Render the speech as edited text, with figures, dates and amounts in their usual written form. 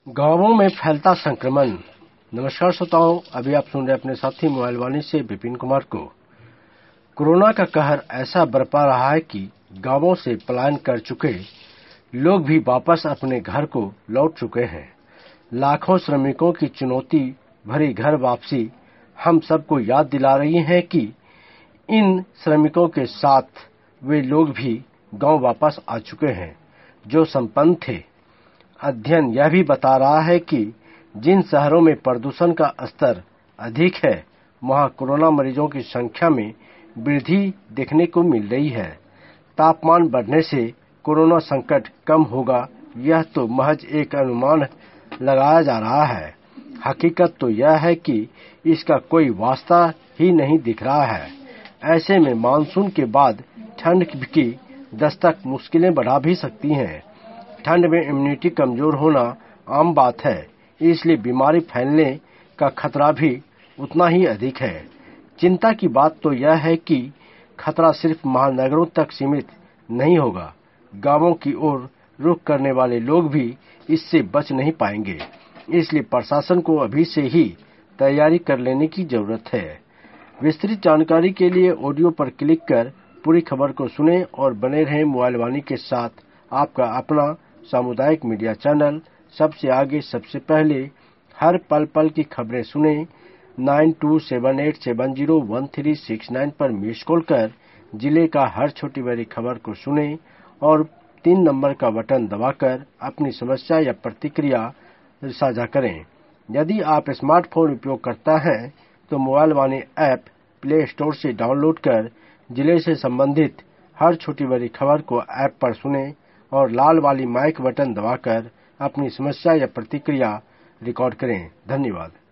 गांवों में फैलता संक्रमण। नमस्कार श्रोताओं, अभी आप सुन रहे अपने साथी मोबाइल वाणी से विपिन कुमार को। कोरोना का कहर ऐसा बरपा रहा है कि गांवों से पलायन कर चुके लोग भी वापस अपने घर को लौट चुके हैं। लाखों श्रमिकों की चुनौती भरी घर वापसी हम सबको याद दिला रही है कि इन श्रमिकों के साथ वे लोग भी गांव वापस आ चुके हैं जो संपन्न थे। अध्ययन यह भी बता रहा है कि जिन शहरों में प्रदूषण का स्तर अधिक है, वहां कोरोना मरीजों की संख्या में वृद्धि देखने को मिल रही है। तापमान बढ़ने से कोरोना संकट कम होगा, यह तो महज एक अनुमान लगाया जा रहा है। हकीकत तो यह है कि इसका कोई वास्ता ही नहीं दिख रहा है। ऐसे में मानसून के बाद ठंड की दस्तक मुश्किलें बढ़ा भी सकती हैं। ठंड में इम्यूनिटी कमजोर होना आम बात है, इसलिए बीमारी फैलने का खतरा भी उतना ही अधिक है। चिंता की बात तो यह है कि खतरा सिर्फ महानगरों तक सीमित नहीं होगा। गांवों की ओर रुख करने वाले लोग भी इससे बच नहीं पाएंगे। इसलिए प्रशासन को अभी से ही तैयारी कर लेने की जरूरत है। विस्तृत जानकारी के लिए ऑडियो पर क्लिक कर पूरी खबर को सुनें और बने रहें मोबाइल वाणी के साथ। आपका अपना सामुदायिक मीडिया चैनल सबसे आगे, सबसे पहले, हर पल पल की खबरें सुनें। 9278701369 पर मिस कॉल कर जिले का हर छोटी बड़ी खबर को सुनें और 3 नंबर का बटन दबाकर अपनी समस्या या प्रतिक्रिया साझा करें। यदि आप स्मार्टफोन उपयोग करता हैं तो mobile Vani app play store से डाउनलोड कर जिले से संबंधित हर छोटी बड़ी खबर को ऐप पर सुनें और लाल वाली माइक बटन दबाकर अपनी समस्या या प्रतिक्रिया रिकॉर्ड करें। धन्यवाद।